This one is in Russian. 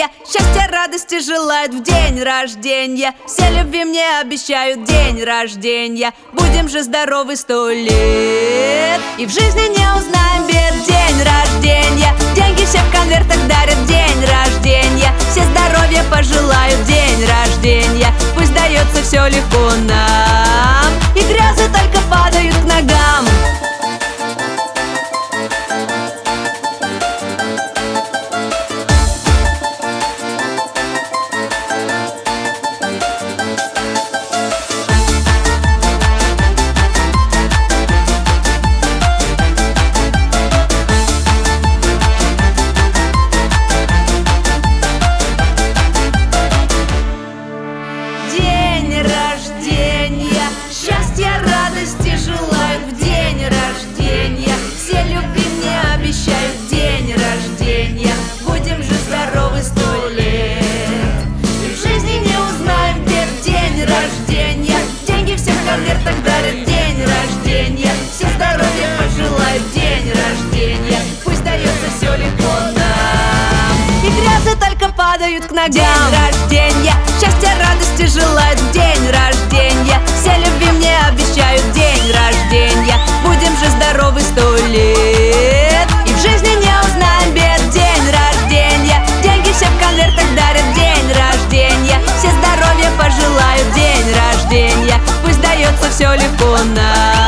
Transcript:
рождения, счастья, радости желают в день рождения. Все любви мне обещают день рождения. Будем же здоровы 100 лет и в жизни не узнаем бед. День рождения, деньги все в конвертах дарят. День рождения, все здоровья пожелают. День рождения, пусть дается все легко нам, и грязы только падают к ногам. Счастья, радости желают в день рождения. Все любви мне обещают день рождения. Будем же здоровы 100 лет и в жизни не узнаем бед. День рождения, деньги все в конвертах дарят. День рождения, все здоровья пожелают. День рождения, пусть дается все легко нам, и грязы только падают к ногам. День рождения, счастья, радости желают в день рождения. Все любви мне обещают день рождения. Будем же здоровы 100 лет и в жизни не узнаем бед. День рождения, деньги все в конвертах дарят. День рождения, все здоровья пожелают. День рождения, пусть дается все легко нам.